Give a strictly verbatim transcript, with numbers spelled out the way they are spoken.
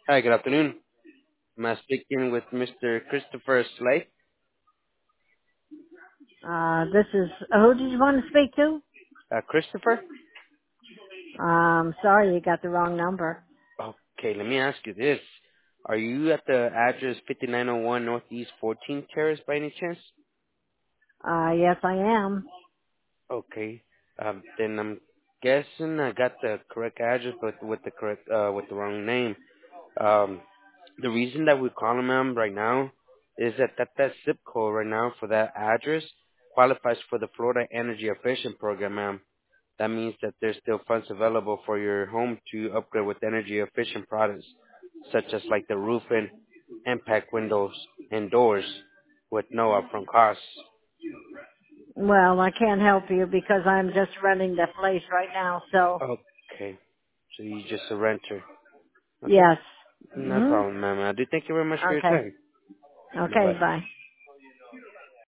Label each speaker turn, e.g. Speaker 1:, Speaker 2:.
Speaker 1: Hi, good afternoon. I'm speaking with Mister Christopher Slay.
Speaker 2: Uh, this is, who did you want to speak to?
Speaker 1: Uh, Christopher?
Speaker 2: Um, sorry, you got the wrong number.
Speaker 1: Okay, let me ask you this. Are you at the address fifty-nine oh one Northeast fourteenth Terrace by any chance?
Speaker 2: Uh, yes, I am.
Speaker 1: Okay. Um, then I'm guessing I got the correct address, but with the correct, uh, with the wrong name. Um, the reason that we're calling ma'am right now is that that, that zip code right now for that address qualifies for the Florida Energy Efficient Program, ma'am. That means that there's still funds available for your home to upgrade with energy efficient products, such as like the roofing, impact windows, and doors with no upfront costs.
Speaker 2: Well, I can't help you because I'm just renting the place right now, so,
Speaker 1: Okay. So you're just a renter. Okay.
Speaker 2: yes.
Speaker 1: No
Speaker 2: hmm
Speaker 1: problem, ma'am. I do thank you very much for your
Speaker 2: Okay.
Speaker 1: time.
Speaker 2: Okay,
Speaker 1: Bye-bye.
Speaker 2: bye.